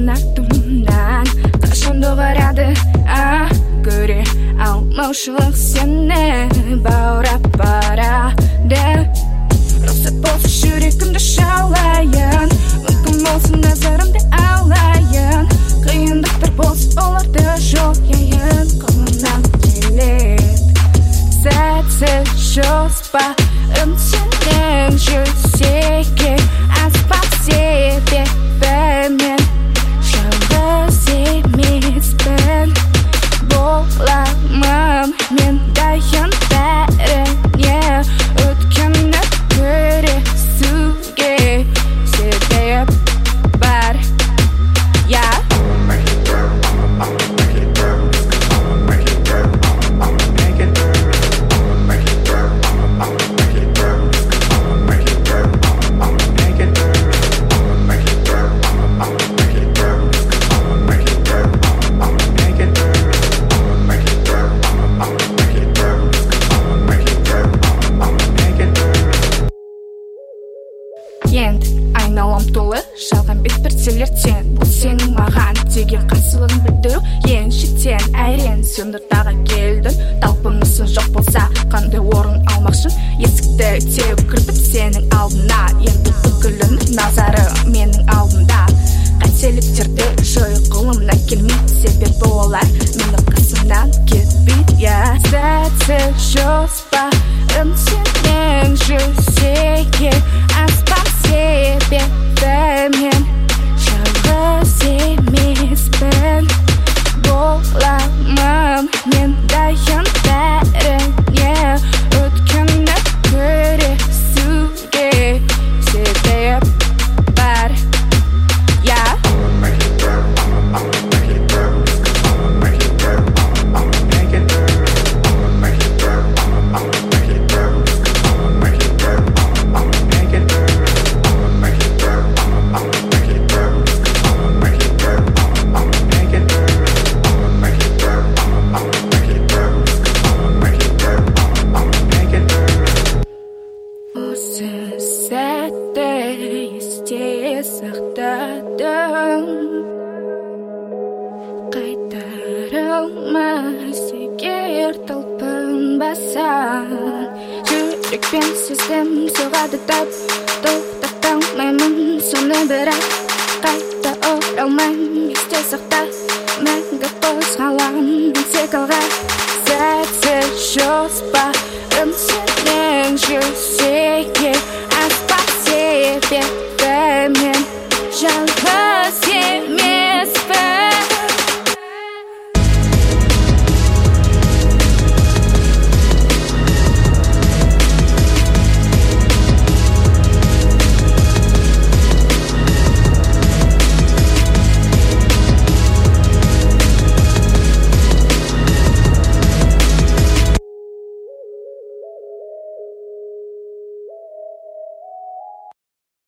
артымнан қашан доғарады көре алмаушылық сені баурап барады. Рұқсат болса жүрегімді шалайын, мүмкін болсын назарымды алайын, қиындықтар болса оларды жояйын. Қолымнан келеді сәтсіз жоспарым сенің жүзеге аспап себебімен жалғыз емеспін. Боламын мен дайын бәріне, өткенді күресуге себеп бар. Енді айналам толы жалған бет перделерден, бұл сенің маған деген қарсылығын білдіру ең шеттен әйрен. Сондағы келдің, талпынысың жоқ болса қандай орын алмақшын? Есікті теуіп кірдім сенің алдына, енді бүкілін назары менің алдымда. Қателіктерді жой қолымнан келмейді, себебі олар менің қасымнан кетпейді. Сәтсіз жоспарым сенің жүзеге аспап себебімен жалғыз емеспін. Боламын мен дайын бәріне, өткенді күресуге себеп бар. Осы сәтті есте сақтадым, қайтарылмас егер талпынбасаң. Жүрекпен сездім соғады тап, тоқтата алмаймын соны, бірақ қайта оралмаймын. Есте сақта, мәңгі қозғаламын циклға. Сәтсіз жоспарым сенің жүзеге аспап себебімен